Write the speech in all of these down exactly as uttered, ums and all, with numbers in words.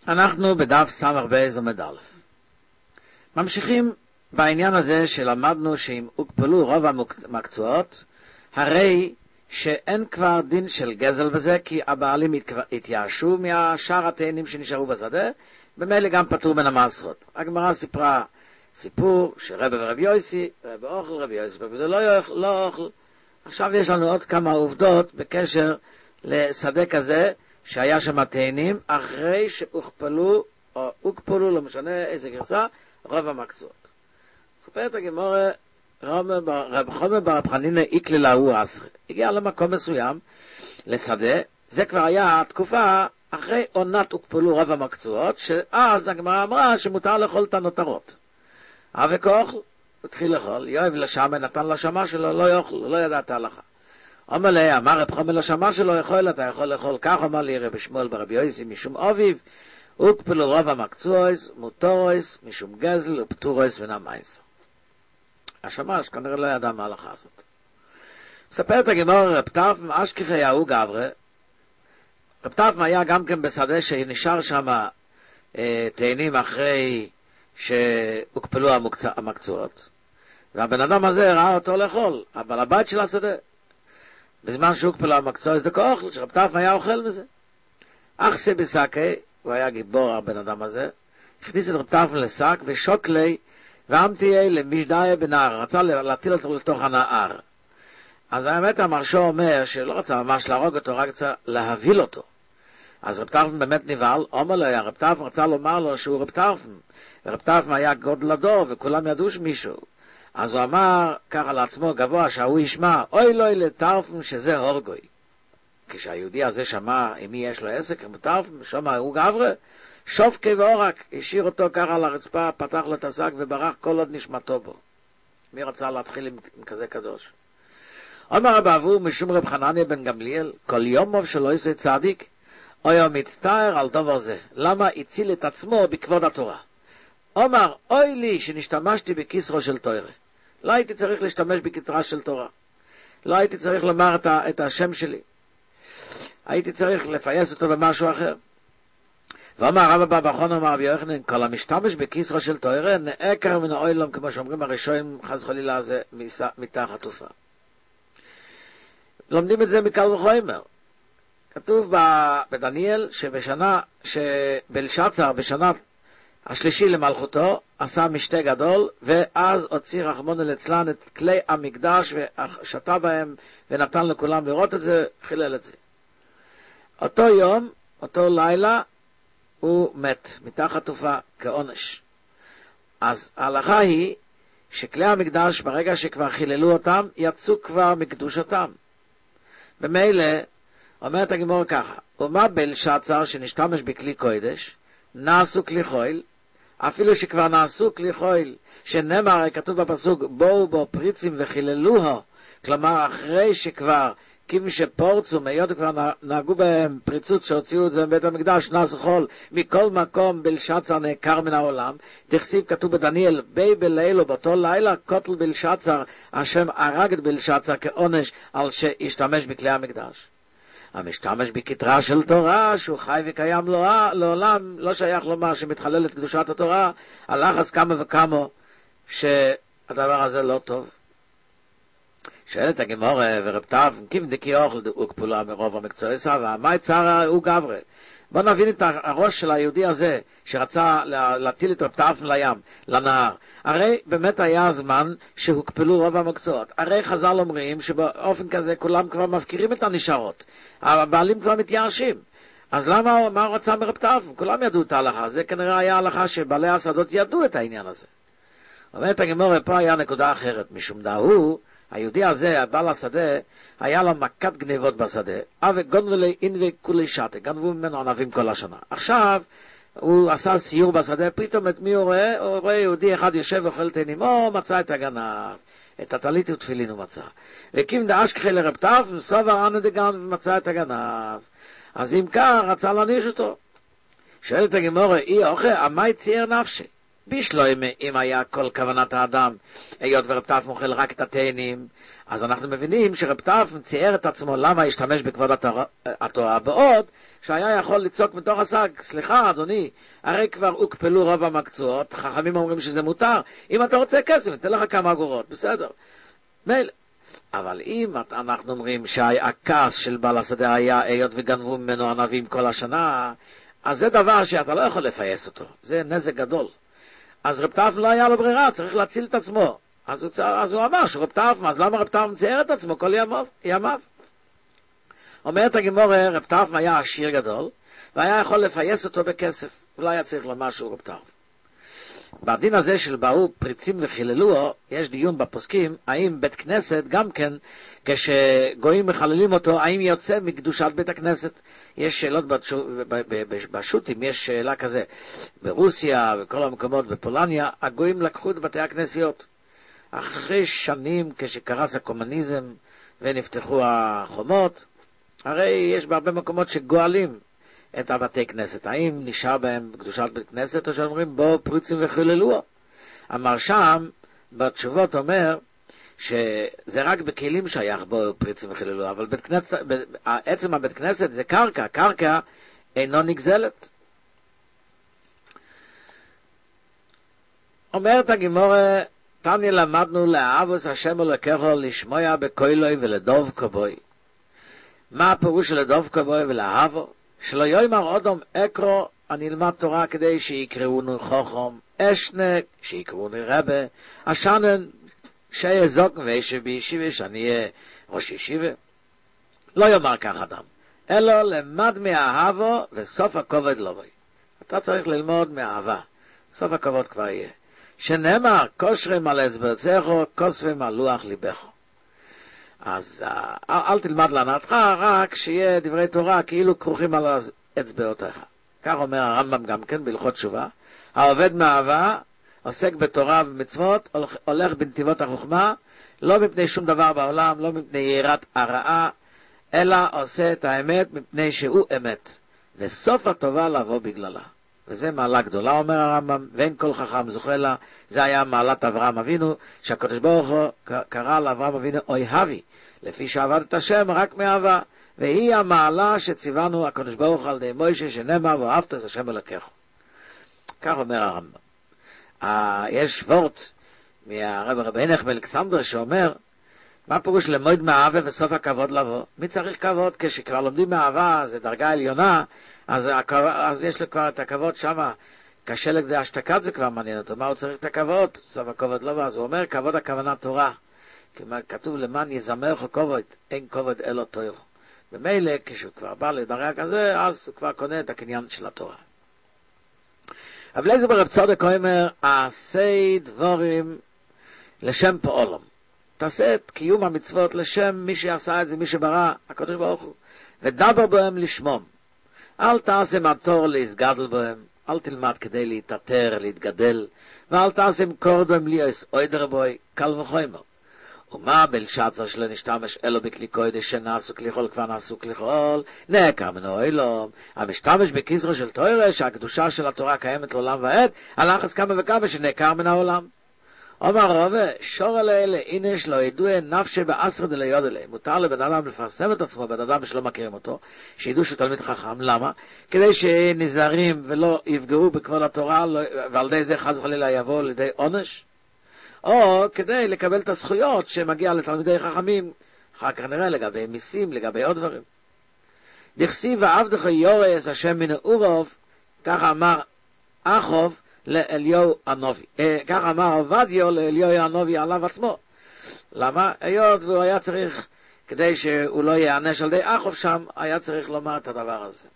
אנחנו בדף סמך בייז עמוד א'. ממשיכים בעניין הזה שלמדנו שאם הוקפלו רוב המקצועות, הרי שאין כבר דין של גזל בזה, כי הבעלים התייאשו מהשאר התאנים שנשארו בשדה, במילא גם פטור מן המעשרות. הגמרא סיפרה סיפור שרבא ורב יוסי, רבא אוכל, רב יוסי, רבא לא אוכל, לא אוכל. עכשיו יש לנו עוד כמה עובדות בקשר לשדה כזה, שהיה שם תאנים, אחרי שהוכפלו, או הוקפלו, לא משנה איזה גרסה, רוב המקצועות. סופרת הגמרא, רב חומר ברב חנינא איקלי הוא עשרה. הגיע למקום מסוים, לשדה, זה כבר היה תקופה אחרי עונת הוקפלו רוב המקצועות, שאז הגמרא אמרה שמותר לאכול את הנותרות. אבי כאוכל, התחיל לאכול, יואב לשם, נתן לשמה שלו, לא יאכל, לא ידע את ההלכה. אומר לי, אמר רב חומר לשמה שלו, יכול, אתה יכול לאכול כך, אמר לי רבי שמואל ברבי יוסי משום אביב, הוקפלו רוב המקצועות, מותרוס, משום גזל ופטורוס ונמייס. השמש כנראה לא ידע מה ההלכה הזאת. מספר את הגמרא, רב טרפן אשכחי ההוא גברה, רב טרפן היה גם כן בשדה שנשאר שם אה, תאנים אחרי שהוקפלו המקצוע, המקצועות, והבן אדם הזה ראה אותו לאכול, אבל הבית של השדה, בזמן שהוקפלו המקצועות זה כאוכל, שרב טרפן היה אוכל מזה. אך בסקי, הוא היה גיבור הבן אדם הזה, הכניס את רב טרפן לשק ושוק לי, ואמתיה למשדאי בנהר, רצה להטיל אותו לתוך הנהר. אז האמת המרשו אומר שלא רצה ממש להרוג אותו, רק רצה להביל אותו. אז רב טרפן באמת נבהל, אומר לו, רב טרפן רצה לומר לו שהוא רב טרפן, ורב טרפן היה גודל הדור, וכולם ידעו שמישהו. אז הוא אמר ככה לעצמו גבוה, שהוא ישמע, אוי לא לטרפן שזה הורגוי. כשהיהודי הזה שמע עם מי יש לו עסק, רב טרפן, שמע הוא גברה, שופקי ואורק, השאיר אותו ככה על הרצפה, פתח לו את השק וברח כל עוד נשמתו בו. מי רצה להתחיל עם, עם כזה קדוש? אומר רב אבו משום רב חנניה בן גמליאל, כל יום שלא יעשה צדיק, או יום מצטער על דבר זה. למה הציל את עצמו בכבוד התורה? אומר, אוי לי שנשתמשתי בכיסרו של תורה. לא הייתי צריך להשתמש בכתרה של תורה. לא הייתי צריך לומר את, ה, את השם שלי. הייתי צריך לפייס אותו במשהו אחר. ואומר הרב אבא בחון אמר רבי יוחנן, כל המשתמש בכיסרו של תורה נעקר מן האוילום, כמו שאומרים הראשונים, חס חלילה זה מתחת תופה. לומדים את זה מקל וחומר. כתוב בדניאל שבשנה, שבלשצר בשנה השלישי למלכותו עשה משתה גדול, ואז הוציא רחמנא ליצלן את כלי המקדש ושתה בהם ונתן לכולם לראות את זה, חילל את זה. אותו יום, אותו לילה, הוא מת מתחת תופה כעונש. אז ההלכה היא שכלי המקדש ברגע שכבר חיללו אותם יצאו כבר מקדושתם. במילא אומרת הגמרא ככה, ומה בלשצר שנשתמש בכלי קודש נעשו כלי חול, אפילו שכבר נעשו כלי חול, שנאמר כתוב בפסוק בואו בו פריצים וחיללוהו, כלומר אחרי שכבר כיוון שפורצו, מיות כבר נהגו בהם פריצות שהוציאו את זה מבית המקדש, נעשו חול, מכל מקום בלשצר נעקר מן העולם. תכסיב כתוב בדניאל, בי בלילו, באותו לילה, קוטל בלשצר, השם הרג את בלשצר כעונש על שהשתמש בכלי המקדש. המשתמש בכתרה של תורה, שהוא חי וקיים לעולם, לא שייך לומר שמתחלל את קדושת התורה, הלחץ כמה וכמה שהדבר הזה לא טוב. שואלת הגמרא ורב טרפן, כיוון דקי אוכל הוקפלו מרוב המקצועי סבא, מה יצר הוא גברה? בוא נבין את הראש של היהודי הזה, שרצה להטיל את רב טרפן לים, לנהר. הרי באמת היה הזמן שהוקפלו רוב המקצועות. הרי חז"ל אומרים שבאופן כזה כולם כבר מפקירים את הנשארות. הבעלים כבר מתייאשים. אז למה, מה הוא רצה מרב טרפן? כולם ידעו את ההלכה. זה כנראה היה הלכה שבעלי השדות ידעו את העניין הזה. אומרת הגמרא, פה היה נקודה אחרת. משום דהוא, היהודי הזה, הבעל השדה, היה לו מכת גניבות בשדה, אבל גונבו לי אינבי כולי שתה, גנבו ממנו ענבים כל השנה. עכשיו, הוא עשה סיור בשדה, פתאום את מי הוא רואה? הוא רואה יהודי אחד יושב ואוכל תאנים, או מצא את הגנב, את הטלית ותפילין הוא מצא. וקים דאשכחי לרב טרפן, סובר אנא דגנב ומצא את הגנב. אז אם כך, רצה להניש אותו. שואלת הגמרא, אי אוכל, אמי צייר נפשי? בישלוימה, אם היה כל כוונת האדם, היות ורב טרפן אוכל רק את התאנים, אז אנחנו מבינים שרב טרפון צייר את עצמו למה השתמש בכבוד התורה, בעוד שהיה יכול לצעוק מתוך השק, סליחה אדוני, הרי כבר הוקפלו רוב המקצועות, חכמים אומרים שזה מותר, אם אתה רוצה כסף, ניתן לך כמה אגורות, בסדר, מילא. אבל אם אנחנו אומרים שהכעס של בעל השדה היה היות וגנבו ממנו ענבים כל השנה, אז זה דבר שאתה לא יכול לפייס אותו, זה נזק גדול. אז רב טרפון לא היה לו ברירה, צריך להציל את עצמו. אז הוא, אז הוא אמר שרב טרפון, אז למה רב טרפון צייר את עצמו כל ימיו? ימיו? אומרת הגמרא, רב טרפון היה עשיר גדול, והיה יכול לפייס אותו בכסף, ולא היה צריך לומר שהוא רב טרפון. בדין הזה של באו פריצים וחיללוהו, יש דיון בפוסקים, האם בית כנסת גם כן, כשגויים מחללים אותו, האם יוצא מקדושת בית הכנסת? יש שאלות בשו"תים, יש שאלה כזה, ברוסיה וכל המקומות בפולניה, הגויים לקחו את בתי הכנסיות. אחרי שנים כשקרס הקומוניזם ונפתחו החומות, הרי יש בהרבה מקומות שגואלים את הבתי כנסת. האם נשאר בהם קדושת בית כנסת, או שאומרים בו פריצים וחיללוהו? המרשם בתשובות אומר שזה רק בכלים שייך בו פריצים וחיללוהו, אבל בית כנסת, עצם הבית כנסת זה קרקע, קרקע אינו נגזלת. אומרת הגמרא, תניא למדנו לאהבוס השם אלוקיך לשמוע בקולוי ולדבקו בו. מה הפירוש של לדבקו בו ולאהבו? שלא יאמר אדם אקרא אני אלמד תורה כדי שיקראונו חכם, אשנה שיקראונו רבה, השנן שיזוק וישב בישיבה שאני אהיה ראש ישיבה. לא יאמר כך אדם, אלא למד מאהבו וסוף הכובד לא בוי. אתה צריך ללמוד מאהבה, סוף הכבוד כבר יהיה. שנאמר, כושרים על אצבעותיך, כוספים על לוח ליבך. אז אל, אל תלמד לענתך, רק שיהיה דברי תורה כאילו כרוכים על אצבעותיך. כך אומר הרמב"ם גם כן בהלכות תשובה, העובד מאהבה, עוסק בתורה ומצוות, הולך בנתיבות החוכמה, לא מפני שום דבר בעולם, לא מפני יראת הרעה, אלא עושה את האמת מפני שהוא אמת, וסוף הטובה לבוא בגללה. וזה מעלה גדולה, אומר הרמב"ם, ואין כל חכם זוכה לה. זה היה מעלת אברהם אבינו, שהקדוש ברוך הוא קרא לאברהם אבינו אוהבי, לפי שעבד את השם רק מאהבה, והיא המעלה שציוונו הקדוש ברוך הוא על ידי מוישה, שנאמר ואהבת את השם אלוקיך. כך אומר הרמב"ם. אה, יש וורט מהרב רבי הינך מאלכסנדר שאומר, מה פירוש למוד מאהבה וסוף הכבוד לבוא? מי צריך כבוד? כשכבר לומדים מאהבה, זה דרגה עליונה, אז, אז יש לו כבר את הכבוד שמה, קשה לכדי השתקת זה כבר מעניין אותו, מה הוא צריך את הכבוד? סוף הכבוד לא בא, אז הוא אומר, כבוד הכוונה תורה, כתוב למען יזמרך כבוד, אין כבוד אלו תורה. במילא, כשהוא כבר בא לדרגה כזה, אז הוא כבר קונה את הקניין של התורה. אבל איזה ברב צודק אומר, עשי דבורים לשם פועלם. תעשה את קיום המצוות לשם מי שעשה את זה, מי שברא, הקדוש ברוך הוא, ודבר בהם לשמום. אל תעשה מתור להסגדל בהם, אל תלמד כדי להתעטר, להתגדל, ואל תעשה מקורדם ליאס אוידר בוי, קל וחומר. ומה בלשצר שלא נשתמש אלו בכלי קודש שנעשו כלי חול כבר נעשו כלי חול, נעקר מנו אילום. המשתמש בכיסרו של תורה שהקדושה של התורה קיימת לעולם ועד, הלחץ כמה וכמה שנעקר מן העולם. אומר רבה, שור אלה אלה, הנה יש לו ידוע נפשי בעשרה דלי יודלה. מותר לבן אדם לפרסם את עצמו, בן אדם שלא מכירים אותו, שידעו שהוא תלמיד חכם. למה? כדי שנזהרים ולא יפגעו בכבוד התורה, לא, ועל די זה חס וחלילה יבוא לידי עונש. או כדי לקבל את הזכויות שמגיע לתלמידי חכמים, אחר כך נראה לגבי מיסים, לגבי עוד דברים. דכסיב ועבדך יורס השם מן אורוב, כך אמר אחוב, לאליהו הנובי. כך אמר עובדיה לאליהו הנובי עליו עצמו. למה? היות והוא היה צריך, כדי שהוא לא יענש על די אחוב שם, היה צריך לומר את הדבר הזה.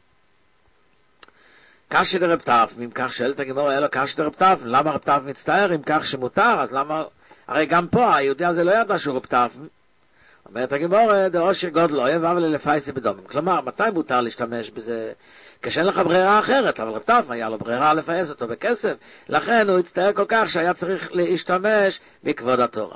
קשי לרב טרפון, אם כך שואלת הגמרא, אלו קשי לרב טרפון, למה רב טרפון מצטער? אם כך שמותר, אז למה? הרי גם פה היהודי הזה לא ידע שהוא רב טרפון. אומרת הגמרא, דאושר גודל אוהב, אבל לפייסי בדומים. כלומר, מתי מותר להשתמש בזה? כשאין לך ברירה אחרת, אבל רב טרפון היה לו ברירה לפייס אותו בכסף, לכן הוא הצטער כל כך שהיה צריך להשתמש בכבוד התורה.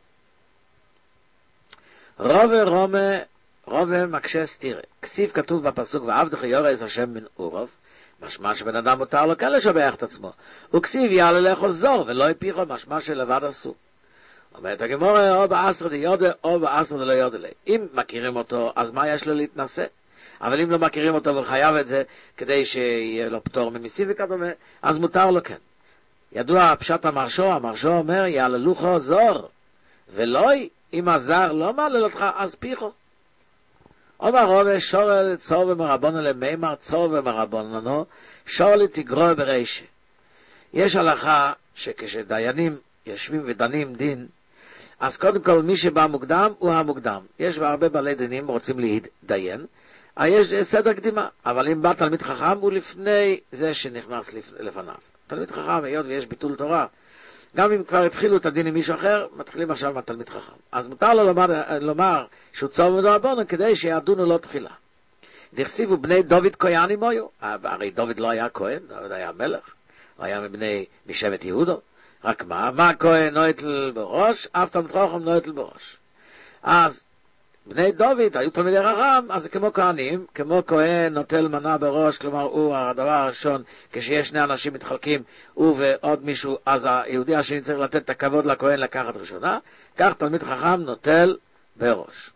רובה רומה, רובה מקשה סתירה. כסיף כתוב בפסוק, ועבדך יורס השם מן אורוב, משמע שבן אדם מותר לו כן לשבח את עצמו. וכסיב יעלה לאכול זור, ולא יפיחו, משמע שלבד עשו. אומרת הגמורה, או בעשרה די יודע, או בעשרה די לא יודע לי. אם מכירים אותו, אז מה יש לו להתנסה? אבל אם לא מכירים אותו וחייב את זה, כדי שיהיה לו פטור ממיסים וכדומה, אז מותר לו כן. ידוע פשט המרשו, המרשו אומר, יעללוכו זור, ולוי, אם הזר לא מעלל אותך, אז פיחו. אומר רובה, שורל צור ומרבונו למימר, צור ומרבונו, שורל תגרוע ברישה. יש הלכה שכשדיינים יושבים ודנים דין, אז קודם כל מי שבא מוקדם הוא המוקדם. יש הרבה בעלי דינים רוצים להתדיין, יש סדר קדימה, אבל אם בא תלמיד חכם הוא לפני זה שנכנס לפניו. תלמיד חכם, היות ויש ביטול תורה, גם אם כבר התחילו את הדין עם מישהו אחר, מתחילים עכשיו עם התלמיד חכם. אז מותר לו לומר, לומר שהוא צור ומדרבנו כדי שידונו לו תחילה. דכסיבו בני דוד כהנים היו, הרי דוד לא היה כהן, דוד היה מלך, הוא היה מבני משבט יהודו. רק מה? מה כהן נויטל בראש? אף תלמיד חכם נויטל בראש. אז בני דוד היו תלמידי חכם, אז זה כמו כהנים, כמו כהן נוטל מנה בראש, כלומר הוא הדבר הראשון, כשיש שני אנשים מתחלקים, הוא ועוד מישהו, אז היהודי השני צריך לתת את הכבוד לכהן לקחת ראשונה, כך תלמיד חכם נוטל בראש.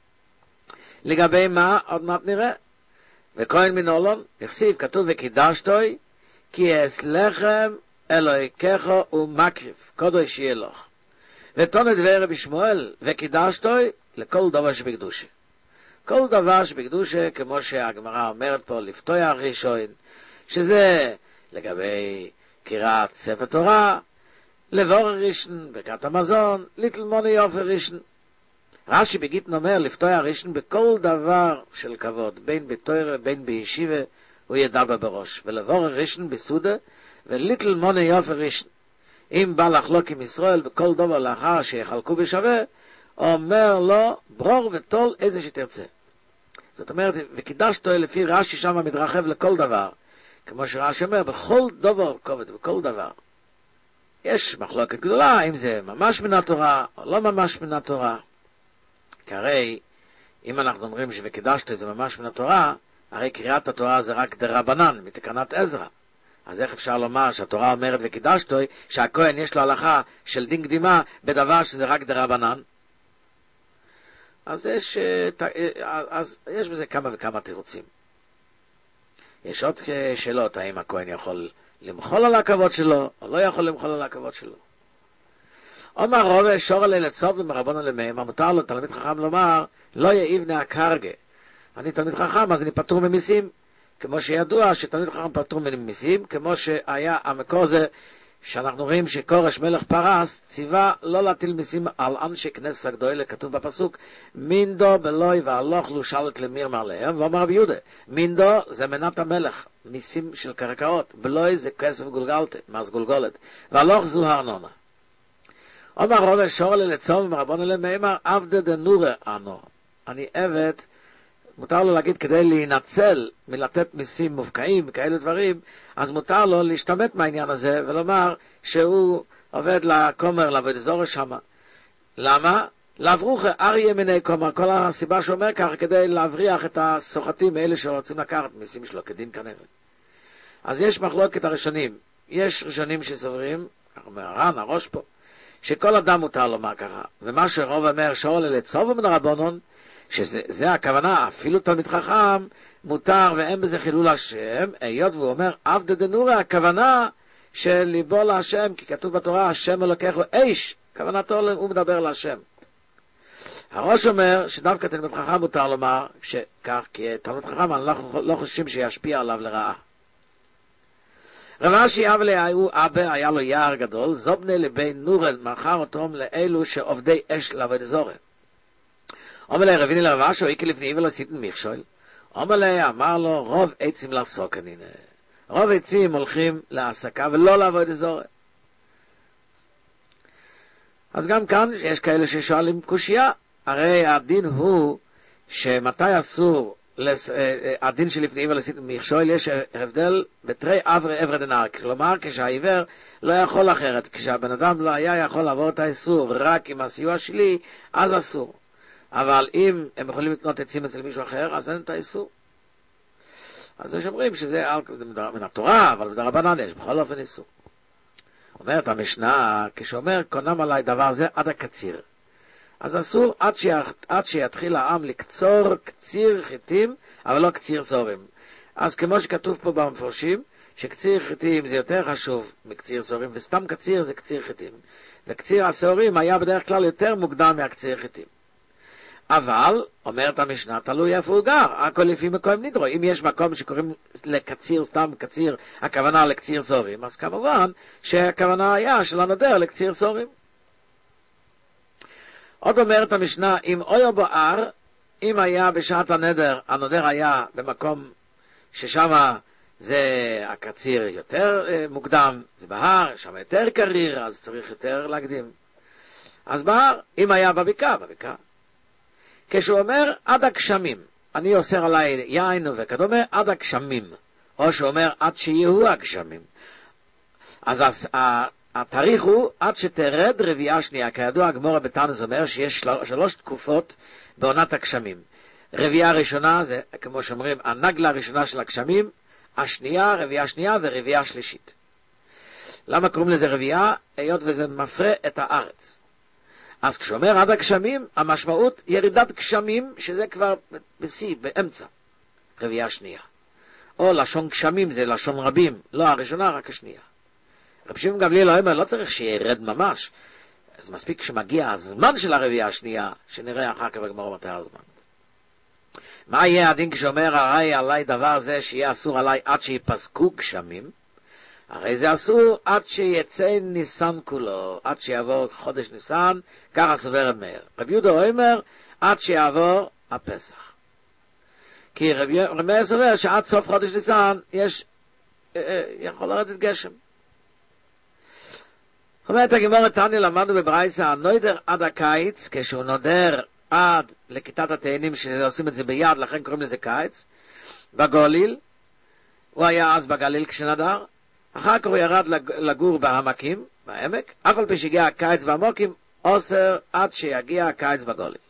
לגבי מה? עוד מעט נראה. וכהן מנולון, נכסיב, כתוב וקידשתוי, כי אסלכם אלוהי ככו ומקריב, קודש יהיה לך. ותונת דבר רבי שמואל, וקידשתוי, לכל דבר שבקדושה. כל דבר שבקדושה, כמו שהגמרא אומרת פה, לפתוח ראשון, שזה לגבי קריאת ספר תורה, לבור ראשון, ברכת המזון, לתלמוני יופי ראשון. רש"י בגיטין אומר, לפתוח ראשון בכל דבר של כבוד, בין בתורה, בין בישיבה, הוא ידבר בראש. ולבור ראשון בסודה, ולתלמוני יופי ראשון. אם בא לחלוק עם ישראל בכל דבר לאחר שיחלקו בשווה, אומר לו, ברור וטול איזה שתרצה. זאת אומרת, וקידשתו לפי רש"י שם מתרחב לכל דבר. כמו שרש"י אומר, בכל דבר כובד, בכל דבר. יש מחלוקת גדולה, אם זה ממש מן התורה, או לא ממש מן התורה. כי הרי, אם אנחנו אומרים שווקידשתו זה ממש מן התורה, הרי קריאת התורה זה רק דרבנן, מתקנת עזרא. אז איך אפשר לומר שהתורה אומרת וקידשתו, שהכהן יש לו הלכה של דין קדימה, בדבר שזה רק דרבנן? אז יש, אז יש בזה כמה וכמה תירוצים. יש עוד שאלות, האם הכהן יכול למחול על הכבוד שלו, או לא יכול למחול על הכבוד שלו. אומר רובה, שור עלי לצוב ומרבונו למימה, מותר לו תלמיד חכם לומר, לא יאיבנה הקרגה. אני תלמיד חכם, אז אני פטור ממיסים. כמו שידוע שתלמיד חכם פטור ממיסים, כמו שהיה המקור זה, שאנחנו רואים שקורש מלך פרס ציווה לא להטיל מיסים על אנשי כנסת הגדולה, כתוב בפסוק, מינדו בלוי והלוך לו שלט למרמר להם, ואומר רבי יהודה, מינדו זה מנת המלך, מיסים של קרקעות, בלוי זה כסף גולגלת, מס גולגולת, והלוך זו הארנונה. אומר רובה שור לי לצום ומרבון אליהם מאמר, עבדה דנורה אנו, אני עבד, מותר לו להגיד כדי להינצל מלתת מיסים מופקעים וכאלה דברים, אז מותר לו להשתמט מהעניין הזה ולומר שהוא עובד לכומר, לעבוד אזור שם. למה? להבריח אריה מיני כומר, כל הסיבה שאומר ככה כדי להבריח את הסוחטים האלה שרוצים לקחת מיסים שלו כדין כנראה. אז יש מחלוקת הראשונים, יש ראשונים שסוברים, אומר הר"ן, הראש פה, שכל אדם מותר לומר ככה, ומה שרוב אומר שאול לצוב מן הרבנון, שזה הכוונה, אפילו תלמיד חכם מותר ואין בזה חילול השם, היות והוא אומר עבדה דנורה, הכוונה של ליבו להשם, כי כתוב בתורה השם אלוקיך איש, כוונתו הוא מדבר להשם. הראש אומר שדווקא תלמיד חכם מותר לומר שכך, כי תלמיד חכם אנחנו לא חושבים שישפיע עליו לרעה. רבשי אבלי היו אבא, היה לו יער גדול, זובני לבין נורן, מאחר אותם לאלו שעובדי אש לעבוד זורן. אומר לי רביני לרבשו, איקי לפני ולא סיתן מכשול. אומר לי, אמר לו, רוב עצים לעסוק, הנה. רוב עצים הולכים לעסקה ולא לעבוד אזור. אז גם כאן יש כאלה ששואלים קושייה. הרי הדין הוא שמתי אסור, לס... הדין שלפני ולא סיתן מכשול, יש הבדל בתרי עברי עברי דנר. כלומר, כשהעיוור לא יכול אחרת, כשהבן אדם לא היה יכול לעבור את האיסור רק עם הסיוע שלי, אז אסור. אבל אם הם יכולים לקנות עצים אצל מישהו אחר, אז אין את האיסור. אז יש אומרים שזה מן התורה, אבל בדרבנן יש, בכל אופן איסור. אומרת המשנה, כשאומר קונם עליי דבר זה עד הקציר. אז אסור עד, ש... עד שיתחיל העם לקצור קציר חיטים, אבל לא קציר סורים. אז כמו שכתוב פה במפורשים, שקציר חיטים זה יותר חשוב מקציר סורים, וסתם קציר זה קציר חיטים. וקציר הסורים היה בדרך כלל יותר מוקדם מהקציר חיטים. אבל, אומרת המשנה, תלוי איפה הוא גר, הכל לפי מקום נדרו. אם יש מקום שקוראים לקציר, סתם קציר, הכוונה לקציר סורים, אז כמובן שהכוונה היה של הנודר לקציר סורים. עוד אומרת המשנה, אם אויו בוער, אם היה בשעת הנדר, הנודר היה במקום ששם זה הקציר יותר מוקדם, זה בהר, שם יותר קריר, אז צריך יותר להקדים. אז בהר, אם היה בבקעה, בבקעה. כשהוא אומר עד הגשמים, אני אוסר עליי יין וכדומה, עד הגשמים, או שהוא אומר עד שיהיו הגשמים. אז התאריך הוא עד שתרד רביעה שנייה. כידוע הגמרא בתניא אומר שיש שלוש תקופות בעונת הגשמים. רביעה ראשונה זה כמו שאומרים הנגלה הראשונה של הגשמים, השנייה, רביעה שנייה ורביעה שלישית. למה קוראים לזה רביעה? היות וזה מפרה את הארץ. אז כשאומר עד הגשמים, המשמעות ירידת גשמים, שזה כבר בסי, באמצע, רביעה שנייה. או לשון גשמים זה לשון רבים, לא הראשונה, רק השנייה. רבי שמעון גמליאל אומר, לא צריך שירד ממש, אז מספיק שמגיע הזמן של הרביעה השנייה, שנראה אחר כך בגמרא מתי הזמן. מה יהיה הדין כשאומר, הרי עליי דבר זה שיהיה אסור עליי עד שיפסקו גשמים? הרי זה אסור עד שיצא ניסן כולו, עד שיעבור חודש ניסן, ככה סובר רבי מאיר. רבי יהודה אומר, עד שיעבור הפסח. כי רבי מאיר סובר שעד סוף חודש ניסן יש, יכול לרדת גשם. אומרת הגמרא תניא, למדנו בברייתא, הנודר עד הקיץ, כשהוא נודר עד לכיתת התאנים, שעושים את זה ביד, לכן קוראים לזה קיץ, בגוליל, הוא היה אז בגליל כשנדר, אחר כך הוא ירד לגור בעמקים, בעמק, אף על פי שהגיע הקיץ בעמקים, אוסר עד שיגיע הקיץ בגוליל.